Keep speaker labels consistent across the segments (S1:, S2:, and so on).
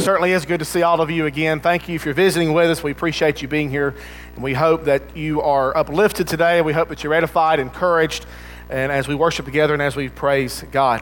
S1: certainly is good to see all of you again. Thank you if you're visiting with us. We appreciate you being here, and we hope that you are uplifted today. We hope that you're edified, encouraged, and as we worship together and as we praise God.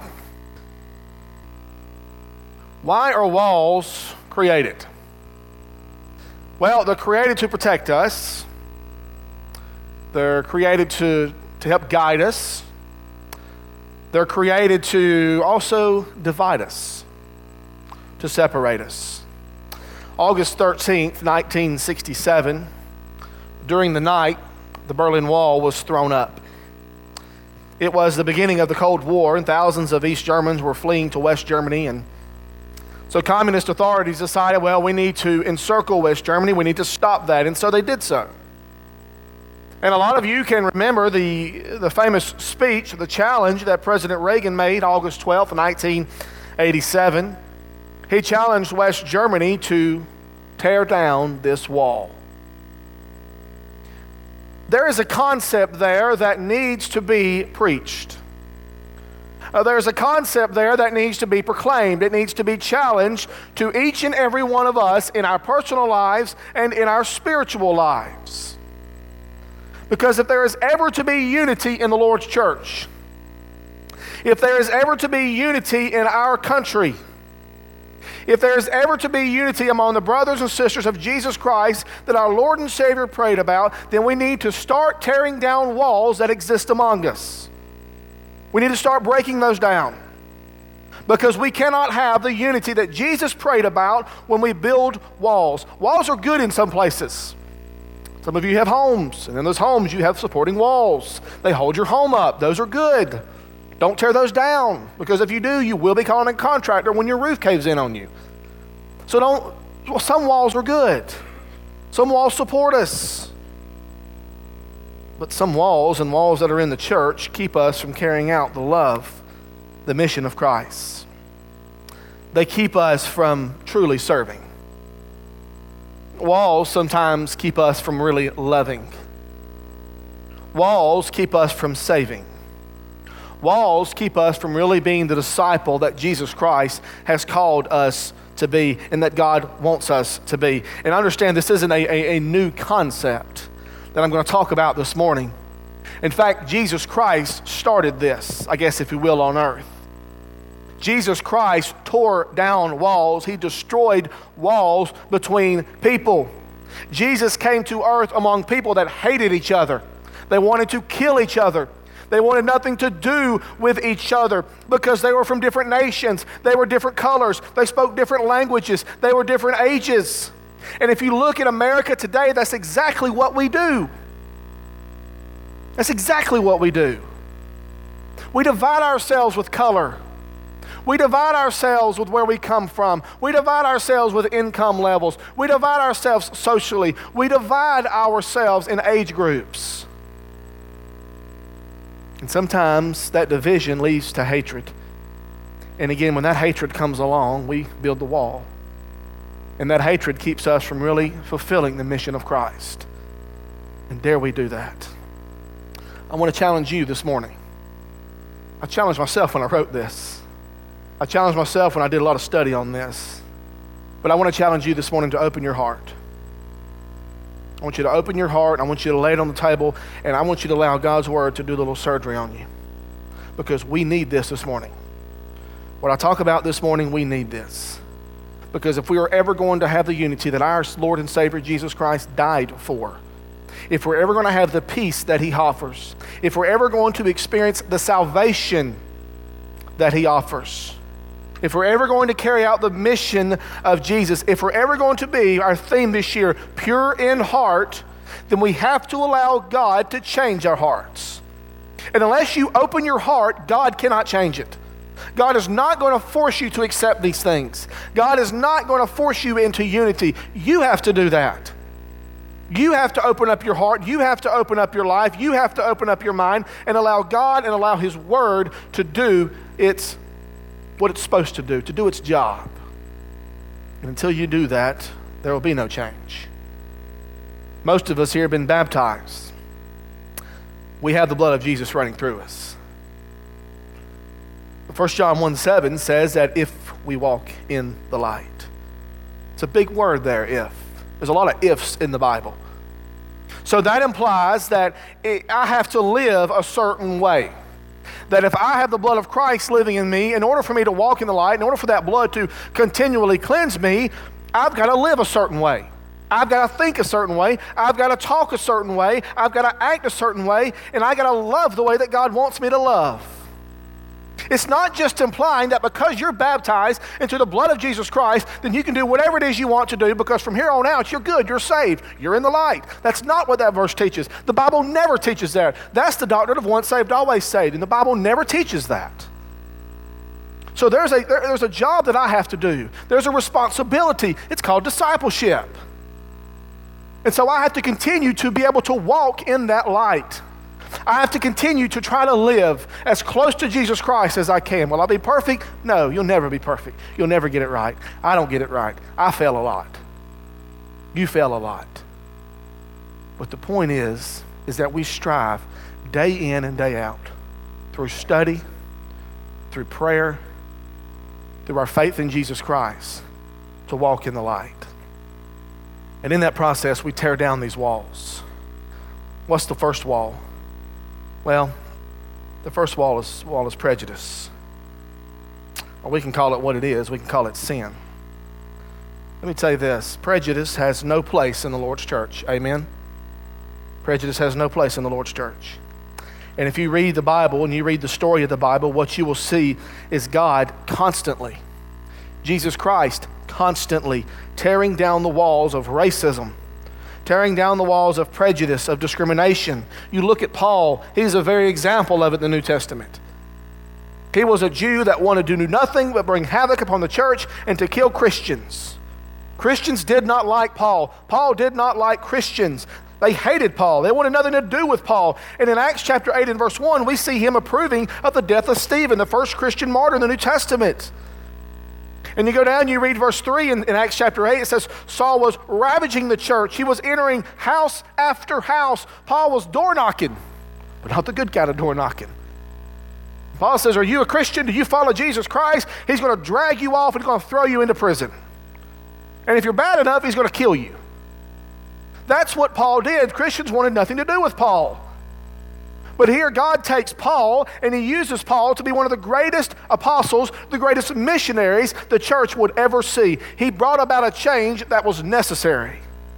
S1: Why are walls created? Well, they're created to protect us. They're created to help guide us. They're created to also divide us, to separate us. August 13th, 1967, during the night, the Berlin Wall was thrown up. It was the beginning of the Cold War, and thousands of East Germans were fleeing to West Germany, and so communist authorities decided, well, we need to encircle West Germany, we need to stop that, and so they did so. And a lot of you can remember the famous speech, the challenge that President Reagan made August 12th, 1987. He challenged West Germany to tear down this wall. There is a concept there that needs to be preached. There's a concept there that needs to be proclaimed. It needs to be challenged to each and every one of us in our personal lives and in our spiritual lives. Because if there is ever to be unity in the Lord's church, if there is ever to be unity in our country, if there is ever to be unity among the brothers and sisters of Jesus Christ that our Lord and Savior prayed about, then we need to start tearing down walls that exist among us. We need to start breaking those down. Because we cannot have the unity that Jesus prayed about when we build walls. Walls are good in some places. Some of you have homes, and in those homes you have supporting walls. They hold your home up. Those are good. Don't tear those down, because if you do, you will be calling a contractor when your roof caves in on you. So some walls are good. Some walls support us. But some walls, and walls that are in the church, keep us from carrying out the love, the mission of Christ. They keep us from truly serving. Walls sometimes keep us from really loving. Walls keep us from saving. Walls keep us from really being the disciple that Jesus Christ has called us to be and that God wants us to be. And understand this isn't a new concept that I'm going to talk about this morning. In fact, Jesus Christ started this, I guess if you will, on earth. Jesus Christ tore down walls. He destroyed walls between people. Jesus came to earth among people that hated each other. They wanted to kill each other. They wanted nothing to do with each other because they were from different nations. They were different colors. They spoke different languages. They were different ages. And if you look at America today, that's exactly what we do. That's exactly what we do. We divide ourselves with color. We divide ourselves with where we come from. We divide ourselves with income levels. We divide ourselves socially. We divide ourselves in age groups. And sometimes that division leads to hatred. And again, when that hatred comes along, we build the wall. And that hatred keeps us from really fulfilling the mission of Christ. And dare we do that? I want to challenge you this morning. I challenged myself when I wrote this. I challenged myself when I did a lot of study on this. But I want to challenge you this morning to open your heart. I want you to open your heart. I want you to lay it on the table. And I want you to allow God's word to do a little surgery on you. Because we need this morning. What I talk about this morning, we need this. Because if we are ever going to have the unity that our Lord and Savior Jesus Christ died for, if we're ever going to have the peace that He offers, if we're ever going to experience the salvation that He offers, if we're ever going to carry out the mission of Jesus, if we're ever going to be, our theme this year, pure in heart, then we have to allow God to change our hearts. And unless you open your heart, God cannot change it. God is not going to force you to accept these things. God is not going to force you into unity. You have to do that. You have to open up your heart. You have to open up your life. You have to open up your mind and allow God and allow His Word to do what it's supposed to do its job. And until you do that, there will be no change. Most of us here have been baptized. We have the blood of Jesus running through us. 1 John 1:7 says that if we walk in the light, It's a big word there, if. There's a lot of ifs in the Bible. So that implies that I have to live a certain way. That if I have the blood of Christ living in me, in order for me to walk in the light, in order for that blood to continually cleanse me, I've got to live a certain way. I've got to think a certain way. I've got to talk a certain way. I've got to act a certain way. And I've got to love the way that God wants me to love. It's not just implying that because you're baptized into the blood of Jesus Christ, then you can do whatever it is you want to do, because from here on out, you're good, you're saved, you're in the light. That's not what that verse teaches. The Bible never teaches that. That's the doctrine of once saved, always saved, and the Bible never teaches that. So there's a job that I have to do. There's a responsibility. It's called discipleship. And so I have to continue to be able to walk in that light. I have to continue to try to live as close to Jesus Christ as I can. Will I be perfect? No, you'll never be perfect. You'll never get it right. I don't get it right. I fail a lot. You fail a lot. But the point is that we strive day in and day out through study, through prayer, through our faith in Jesus Christ to walk in the light. And in that process, we tear down these walls. What's the first wall? Well, the first wall is prejudice. Or we can call it what it is. We can call it sin. Let me tell you this. Prejudice has no place in the Lord's church. Amen? Prejudice has no place in the Lord's church. And if you read the Bible and you read the story of the Bible, what you will see is God constantly, Jesus Christ constantly tearing down the walls of racism, tearing down the walls of prejudice, of discrimination. You look at Paul, he's a very example of it in the New Testament. He was a Jew that wanted to do nothing but bring havoc upon the church and to kill Christians. Christians did not like Paul. Paul did not like Christians. They hated Paul. They wanted nothing to do with Paul. And in Acts chapter 8 and verse 1, we see him approving of the death of Stephen, the first Christian martyr in the New Testament. And you go down, you read verse 3 in Acts chapter 8, it says, Saul was ravaging the church. He was entering house after house. Paul was door knocking, but not the good kind of door knocking. Paul says, are you a Christian? Do you follow Jesus Christ? He's going to drag you off and he's going to throw you into prison. And if you're bad enough, he's going to kill you. That's what Paul did. Christians wanted nothing to do with Paul. But here God takes Paul and he uses Paul to be one of the greatest apostles, the greatest missionaries the church would ever see. He brought about a change that was necessary.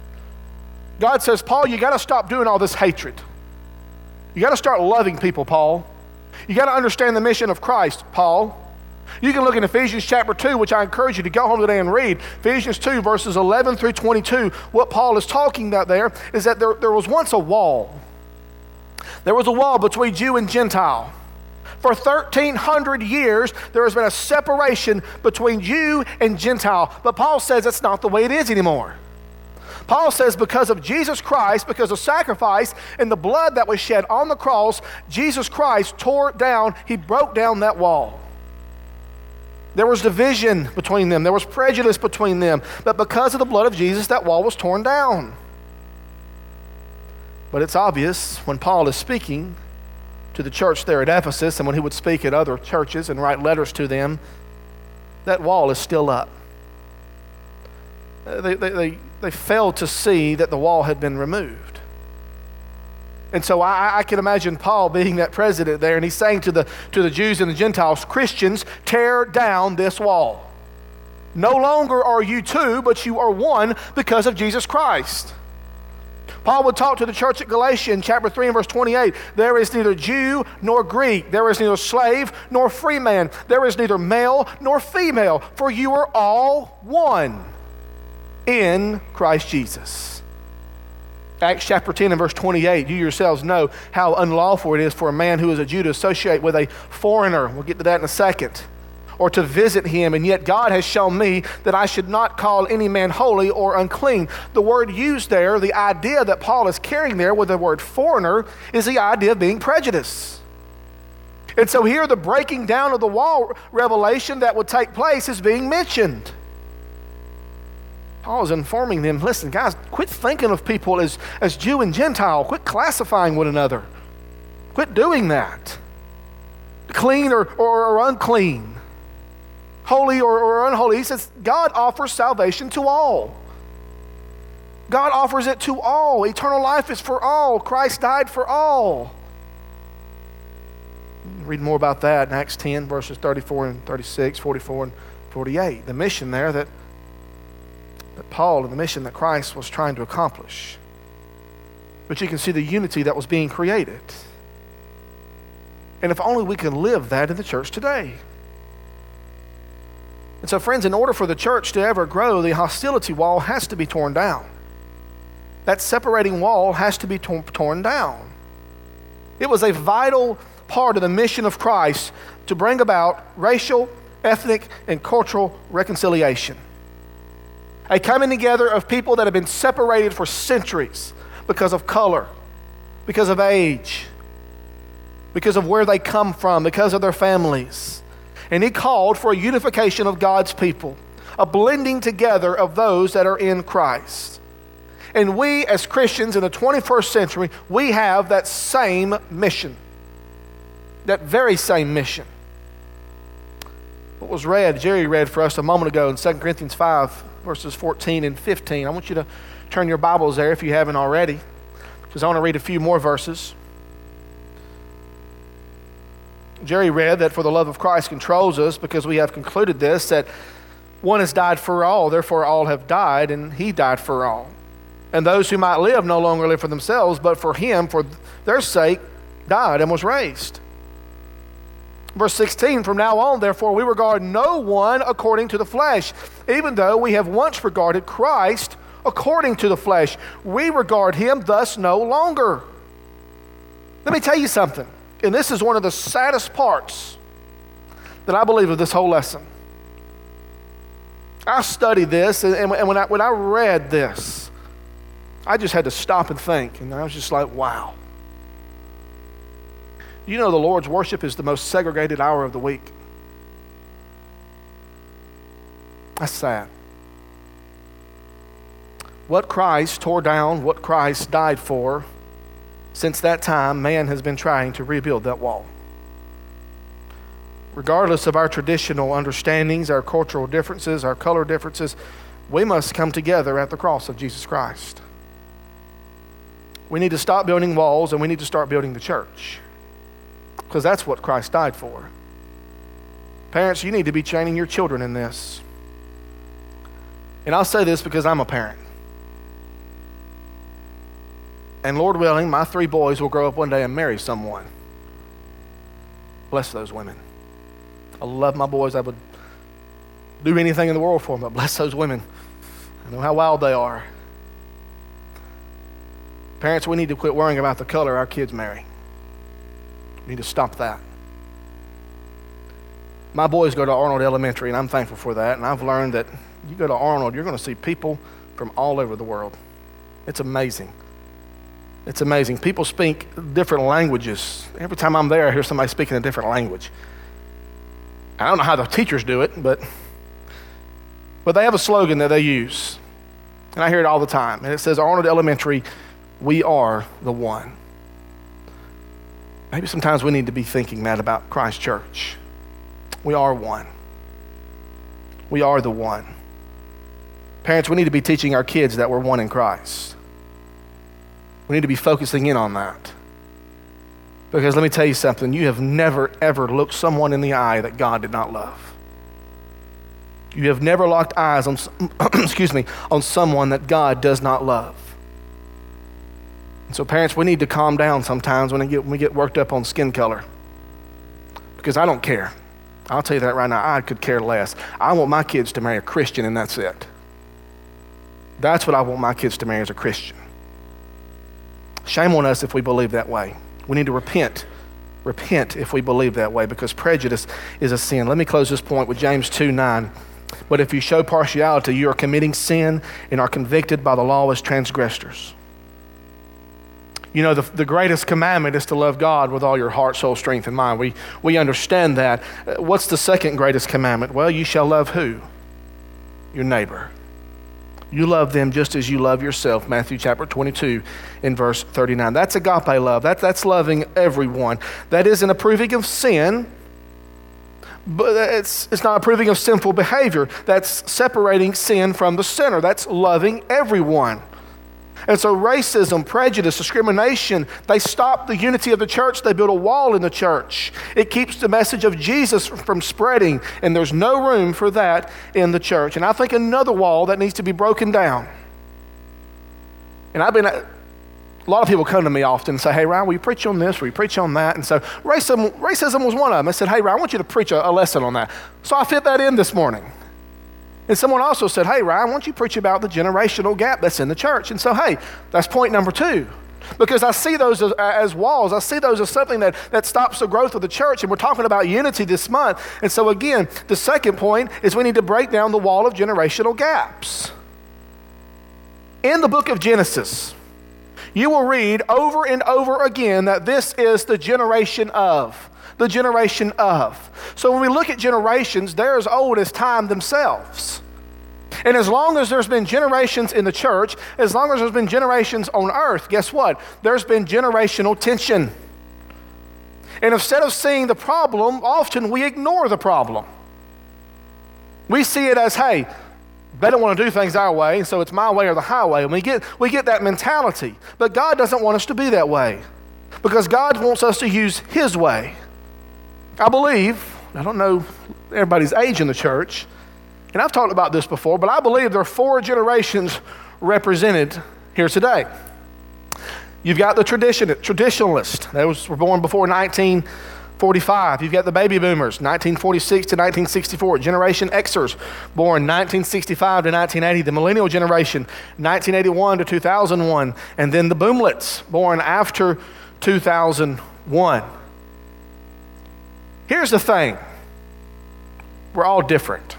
S1: God says, Paul, you got to stop doing all this hatred. You got to start loving people, Paul. You got to understand the mission of Christ, Paul. You can look in Ephesians chapter 2, which I encourage you to go home today and read. Ephesians 2, verses 11 through 22. What Paul is talking about there is that there was once a wall. There was a wall between Jew and Gentile. For 1,300 years, there has been a separation between Jew and Gentile. But Paul says that's not the way it is anymore. Paul says because of Jesus Christ, because of sacrifice and the blood that was shed on the cross, Jesus Christ tore down, he broke down that wall. There was division between them. There was prejudice between them. But because of the blood of Jesus, that wall was torn down. But it's obvious when Paul is speaking to the church there at Ephesus and when he would speak at other churches and write letters to them, that wall is still up. They failed to see that the wall had been removed. And so I can imagine Paul being that president there, and he's saying to the Jews and the Gentiles, Christians, tear down this wall. No longer are you two, but you are one because of Jesus Christ. Paul would talk to the church at Galatia in chapter 3 and verse 28. There is neither Jew nor Greek. There is neither slave nor free man. There is neither male nor female, for you are all one in Christ Jesus. Acts chapter 10 and verse 28, you yourselves know how unlawful it is for a man who is a Jew to associate with a foreigner. We'll get to that in a second. Or to visit him, and yet God has shown me that I should not call any man holy or unclean. The word used there, the idea that Paul is carrying there with the word foreigner, is the idea of being prejudiced. And so here the breaking down of the wall revelation that would take place is being mentioned. Paul is informing them, listen, guys, quit thinking of people as Jew and Gentile. Quit classifying one another. Quit doing that. Clean or unclean. holy or unholy. He says God offers salvation to all. God offers it to all. Eternal life is for all. Christ died for all. Read more about that in Acts 10, verses 34 and 36, 44 and 48. The mission there that Paul and the mission that Christ was trying to accomplish. But you can see the unity that was being created. And if only we can live that in the church today. And so, friends, in order for the church to ever grow, the hostility wall has to be torn down. That separating wall has to be torn down. It was a vital part of the mission of Christ to bring about racial, ethnic, and cultural reconciliation. A coming together of people that have been separated for centuries because of color, because of age, because of where they come from, because of their families. And he called for a unification of God's people, a blending together of those that are in Christ. And we as Christians in the 21st century, we have that same mission. That very same mission. What was read, Jerry read for us a moment ago in 2 Corinthians 5, verses 14 and 15. I want you to turn your Bibles there if you haven't already, because I want to read a few more verses. Jerry read that for the love of Christ controls us, because we have concluded this, that one has died for all, therefore all have died, and he died for all. And those who might live no longer live for themselves, but for him, for their sake, died and was raised. Verse 16, from now on, therefore, we regard no one according to the flesh, even though we have once regarded Christ according to the flesh. We regard him thus no longer. Let me tell you something, and this is one of the saddest parts that I believe of this whole lesson. I studied this, and when I read this, I just had to stop and think, and I was just like, wow. You know the Lord's worship is the most segregated hour of the week. That's sad. What Christ tore down, what Christ died for, since that time, man has been trying to rebuild that wall. Regardless of our traditional understandings, our cultural differences, our color differences, we must come together at the cross of Jesus Christ. We need to stop building walls and we need to start building the church. Because that's what Christ died for. Parents, you need to be training your children in this. And I'll say this because I'm a parent. And Lord willing, my 3 boys will grow up one day and marry someone. Bless those women. I love my boys. I would do anything in the world for them, but bless those women. I know how wild they are. Parents, we need to quit worrying about the color our kids marry. We need to stop that. My boys go to Arnold Elementary, and I'm thankful for that. And I've learned that you go to Arnold, you're going to see people from all over the world. It's amazing. It's amazing. People speak different languages. Every time I'm there, I hear somebody speaking a different language. I don't know how the teachers do it, but they have a slogan that they use. And I hear it all the time. And it says, Arnold Elementary, we are the one. Maybe sometimes we need to be thinking that about Christ Church. We are one. We are the one. Parents, we need to be teaching our kids that we're one in Christ. We need to be focusing in on that. Because let me tell you something, you have never, ever looked someone in the eye that God did not love. You have never locked eyes on, on someone that God does not love. So parents, we need to calm down sometimes when we get worked up on skin color. Because I don't care. I'll tell you that right now. I could care less. I want my kids to marry a Christian, and that's it. That's what I want my kids to marry, as a Christian. Shame on us if we believe that way. We need to repent. Repent if we believe that way, because prejudice is a sin. Let me close this point with James 2:9. But if you show partiality, you are committing sin and are convicted by the law as transgressors. You know, the greatest commandment is to love God with all your heart, soul, strength, and mind. We understand that. What's the second greatest commandment? Well, you shall love who? Your neighbor. You love them just as you love yourself, Matthew chapter 22 in verse 39. That's agape love. That's loving everyone. That isn't approving of sin, But it's not approving of sinful behavior. That's separating sin from the sinner. That's loving everyone. And so racism, prejudice, discrimination, they stop the unity of the church. They build a wall in the church. It keeps the message of Jesus from spreading, and there's no room for that in the church. And I think another wall that needs to be broken down. And a lot of people come to me often and say, hey, Ryan, will you preach on this? Will you preach on that? And so racism was one of them. I said, hey, Ryan, I want you to preach a lesson on that. So I fit that in this morning. And someone also said, hey, Ryan, why don't you preach about the generational gap that's in the church? And so, hey, that's point number 2. Because I see those as walls. I see those as something that stops the growth of the church. And we're talking about unity this month. And so again, the second point is we need to break down the wall of generational gaps. In the book of Genesis, you will read over and over again that this is the generation of. The generation of. So when we look at generations, they're as old as time themselves. And as long as there's been generations in the church, as long as there's been generations on earth, guess what? There's been generational tension. And instead of seeing the problem, often we ignore the problem. We see it as, hey, they don't want to do things our way, so it's my way or the highway. And we get that mentality. But God doesn't want us to be that way. Because God wants us to use His way. I believe, I don't know everybody's age in the church, and I've talked about this before, but I believe there are 4 generations represented here today. You've got the traditionalists. Those were born before 1945. You've got the baby boomers, 1946 to 1964. Generation Xers, born 1965 to 1980. The millennial generation, 1981 to 2001. And then the boomlets, born after 2001. Here's the thing. We're all different.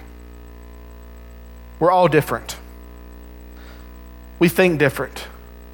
S1: We're all different. We think different.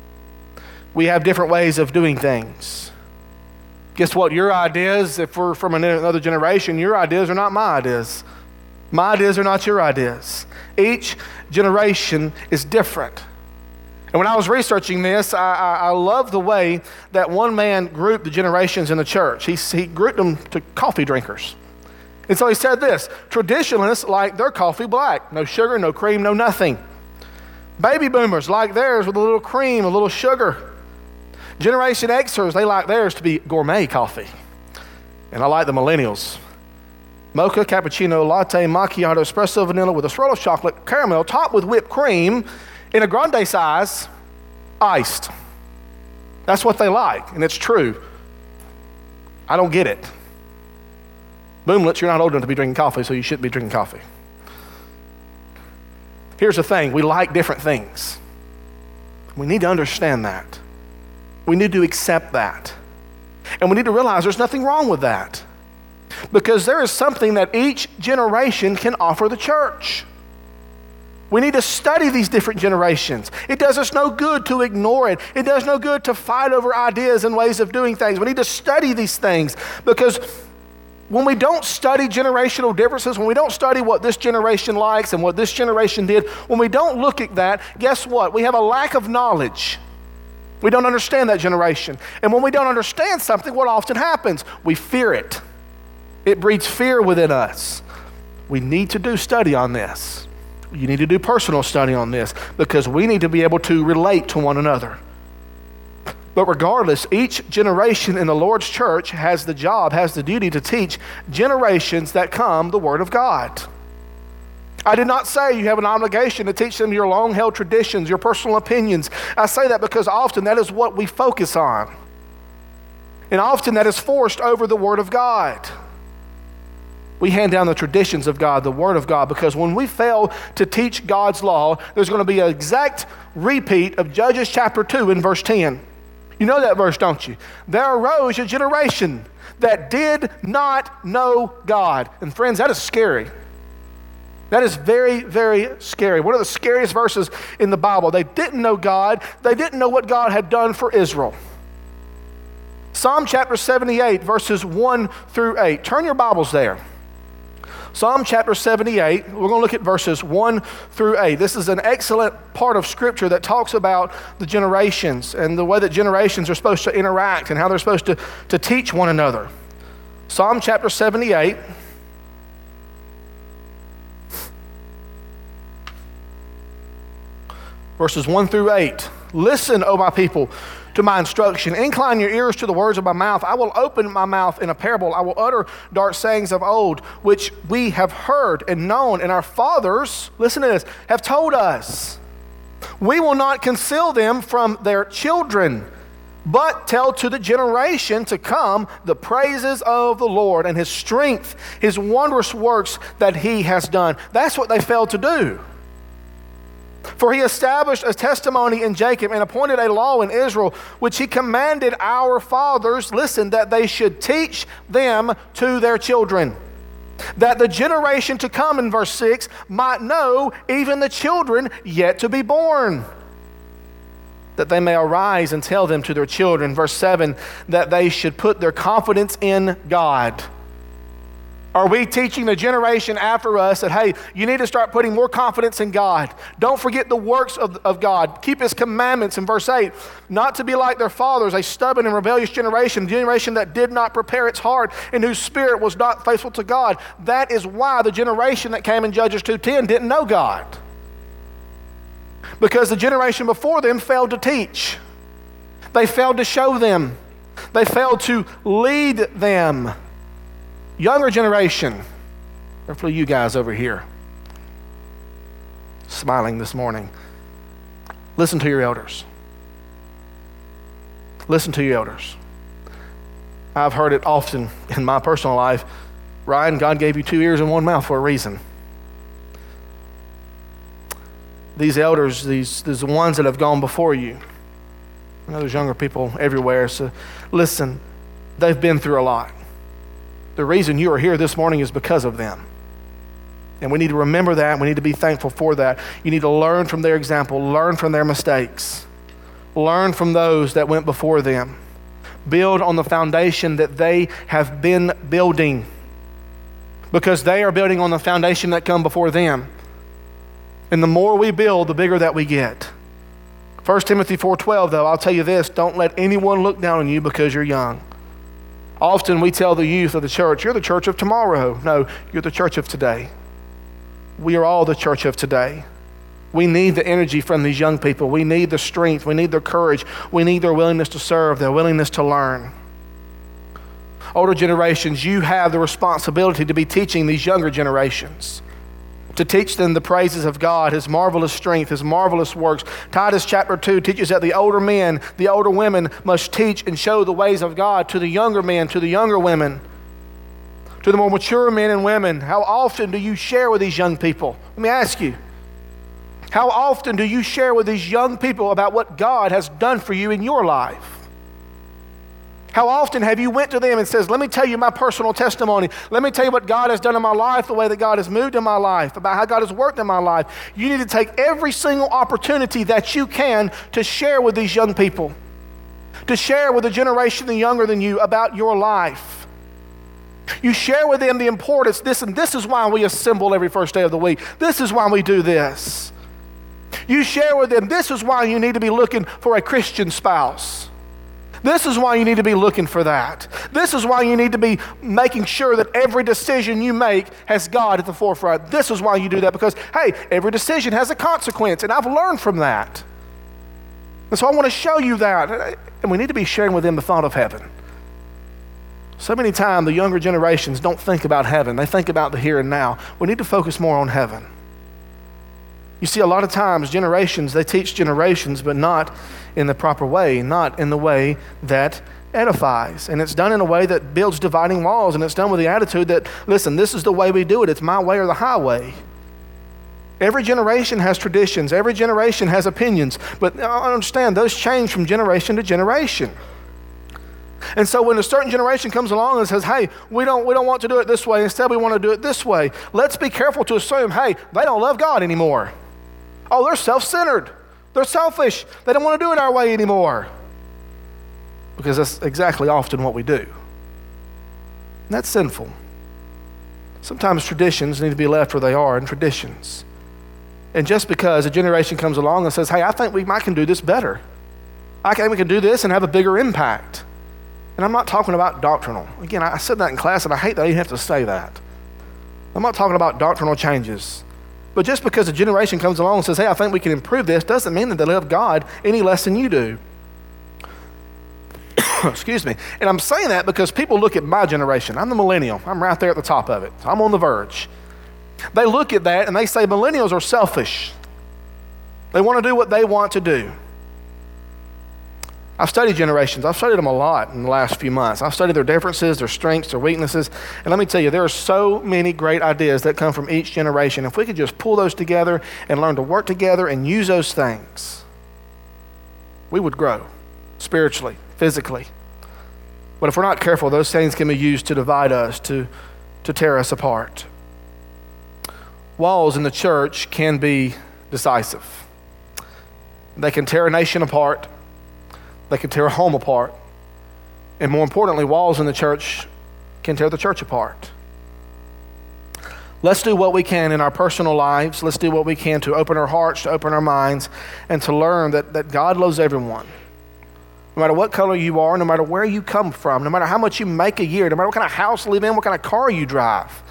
S1: We have different ways of doing things. Guess what? Your ideas, if we're from another generation, your ideas are not my ideas. My ideas are not your ideas. Each generation is different. And when I was researching this, I love the way that one man grouped the generations in the church. He grouped them to coffee drinkers. And so he said this: traditionalists like their coffee black, no sugar, no cream, no nothing. Baby boomers like theirs with a little cream, a little sugar. Generation Xers, they like theirs to be gourmet coffee. And I like the millennials. Mocha, cappuccino, latte, macchiato, espresso, vanilla with a swirl of chocolate, caramel, topped with whipped cream, in a grande size, iced. That's what they like, and it's true. I don't get it. Boomlets, you're not old enough to be drinking coffee, so you shouldn't be drinking coffee. Here's the thing, we like different things. We need to understand that. We need to accept that. And we need to realize there's nothing wrong with that. Because there is something that each generation can offer the church. We need to study these different generations. It does us no good to ignore it. It does no good to fight over ideas and ways of doing things. We need to study these things, because when we don't study generational differences, when we don't study what this generation likes and what this generation did, when we don't look at that, guess what? We have a lack of knowledge. We don't understand that generation. And when we don't understand something, what often happens? We fear it. It breeds fear within us. We need to do study on this. You need to do personal study on this, because we need to be able to relate to one another. But regardless, each generation in the Lord's church has the job, has the duty to teach generations that come the Word of God. I did not say you have an obligation to teach them your long-held traditions, your personal opinions. I say that because often that is what we focus on. And often that is forced over the Word of God. We hand down the traditions of God, the Word of God, because when we fail to teach God's law, there's going to be an exact repeat of Judges chapter 2 in verse 10. You know that verse, don't you? There arose a generation that did not know God. And friends, that is scary. That is very, very scary. One of the scariest verses in the Bible. They didn't know God. They didn't know what God had done for Israel. Psalm chapter 78, verses 1 through 8. Turn your Bibles there. Psalm chapter 78, we're going to look at verses 1 through 8. This is an excellent part of Scripture that talks about the generations and the way that generations are supposed to interact and how they're supposed to teach one another. Psalm chapter 78, verses 1 through 8. Listen, O my people, to my instruction. Incline your ears to the words of my mouth. I will open my mouth in a parable. I will utter dark sayings of old, which we have heard and known, and our fathers, listen to this, have told us. We will not conceal them from their children, but tell to the generation to come the praises of the Lord and his strength, his wondrous works that he has done. That's what they failed to do. For he established a testimony in Jacob and appointed a law in Israel, which he commanded our fathers, listen, that they should teach them to their children, that the generation to come, in verse 6, might know, even the children yet to be born, that they may arise and tell them to their children. Verse 7, that they should put their confidence in God. Are we teaching the generation after us that, hey, you need to start putting more confidence in God? Don't forget the works of God. Keep his commandments. In verse 8, not to be like their fathers, a stubborn and rebellious generation, a generation that did not prepare its heart and whose spirit was not faithful to God. That is why the generation that came in Judges 2:10 didn't know God. Because the generation before them failed to teach. They failed to show them. They failed to lead them. Younger generation, hopefully you guys over here, smiling this morning, listen to your elders. Listen to your elders. I've heard it often in my personal life. Ryan, God gave you 2 ears and 1 mouth for a reason. These elders, these ones that have gone before you, I know there's younger people everywhere, so listen, they've been through a lot. The reason you are here this morning is because of them. And we need to remember that. We need to be thankful for that. You need to learn from their example, learn from their mistakes, learn from those that went before them. Build on the foundation that they have been building, because they are building on the foundation that come before them. And the more we build, the bigger that we get. 1 Timothy 4:12, though, I'll tell you this, don't let anyone look down on you because you're young. Often we tell the youth of the church, you're the church of tomorrow. No, you're the church of today. We are all the church of today. We need the energy from these young people. We need the strength. We need their courage. We need their willingness to serve, their willingness to learn. Older generations, you have the responsibility to be teaching these younger generations, to teach them the praises of God, his marvelous strength, his marvelous works. Titus chapter 2 teaches that the older men, the older women must teach and show the ways of God to the younger men, to the younger women, to the more mature men and women. How often do you share with these young people? Let me ask you, how often do you share with these young people about what God has done for you in your life? How often have you went to them and says, let me tell you my personal testimony. Let me tell you what God has done in my life, the way that God has moved in my life, about how God has worked in my life. You need to take every single opportunity that you can to share with these young people, to share with a generation younger than you about your life. You share with them the importance, this is why we assemble every first day of the week. This is why we do this. You share with them, this is why you need to be looking for a Christian spouse. This is why you need to be looking for that. This is why you need to be making sure that every decision you make has God at the forefront. This is why you do that, because, hey, every decision has a consequence, and I've learned from that. And so I want to show you that. And we need to be sharing with them the thought of heaven. So many times the younger generations don't think about heaven. They think about the here and now. We need to focus more on heaven. You see, a lot of times generations, they teach generations, but not in the proper way, not in the way that edifies. And it's done in a way that builds dividing walls, and it's done with the attitude that, listen, this is the way we do it. It's my way or the highway. Every generation has traditions. Every generation has opinions. But I understand those change from generation to generation. And so when a certain generation comes along and says, hey, we don't want to do it this way, instead we want to do it this way, let's be careful to assume, hey, they don't love God anymore. Oh, they're self-centered. They're selfish. They don't want to do it our way anymore. Because that's exactly often what we do. And that's sinful. Sometimes traditions need to be left where they are, in traditions. And just because a generation comes along and says, hey, I think I can do this better. I think we can do this and have a bigger impact. And I'm not talking about doctrinal. Again, I said that in class, and I hate that you have to say that. I'm not talking about doctrinal changes. But just because a generation comes along and says, hey, I think we can improve this, doesn't mean that they love God any less than you do. Excuse me. And I'm saying that because people look at my generation. I'm the millennial. I'm right there at the top of it. I'm on the verge. They look at that and they say millennials are selfish. They want to do what they want to do. I've studied generations. I've studied them a lot in the last few months. I've studied their differences, their strengths, their weaknesses. And let me tell you, there are so many great ideas that come from each generation. If we could just pull those together and learn to work together and use those things, we would grow spiritually, physically. But if we're not careful, those things can be used to divide us, to tear us apart. Walls in the church can be decisive. They can tear a nation apart. They can tear a home apart. And more importantly, walls in the church can tear the church apart. Let's do what we can in our personal lives. Let's do what we can to open our hearts, to open our minds, and to learn that God loves everyone. No matter what color you are, no matter where you come from, no matter how much you make a year, no matter what kind of house you live in, what kind of car you drive,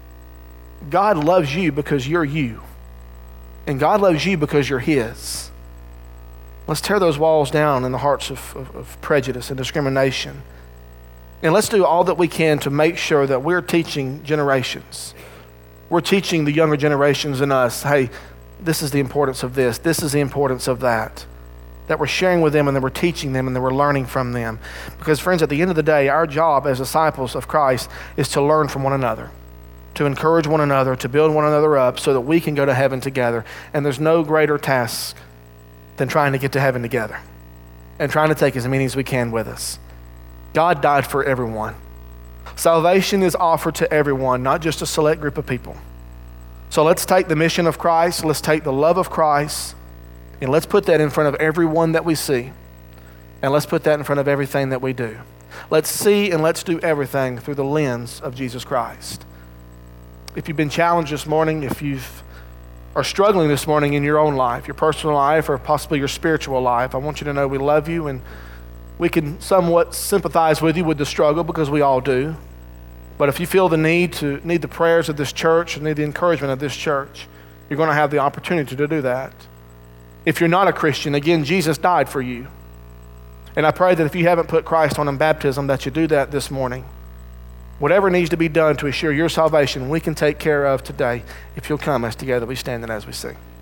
S1: God loves you because you're you. And God loves you because you're His. Let's tear those walls down in the hearts of prejudice and discrimination. And let's do all that we can to make sure that we're teaching generations. We're teaching the younger generations in us, hey, this is the importance of this. This is the importance of that. That we're sharing with them and that we're teaching them and that we're learning from them. Because friends, at the end of the day, our job as disciples of Christ is to learn from one another, to encourage one another, to build one another up so that we can go to heaven together. And there's no greater task than trying to get to heaven together and trying to take as many as we can with us. God died for everyone. Salvation is offered to everyone, not just a select group of people. So let's take the mission of Christ, let's take the love of Christ, and let's put that in front of everyone that we see. And let's put that in front of everything that we do. Let's see and let's do everything through the lens of Jesus Christ. If you've been challenged this morning, if you are struggling this morning in your own life, your personal life, or possibly your spiritual life, I want you to know we love you and we can somewhat sympathize with you with the struggle because we all do. But if you feel the need the prayers of this church, need the encouragement of this church, you're going to have the opportunity to do that. If you're not a Christian, again, Jesus died for you. And I pray that if you haven't put Christ on in baptism, that you do that this morning. Whatever needs to be done to assure your salvation, we can take care of today if you'll come as together we stand and as we sing.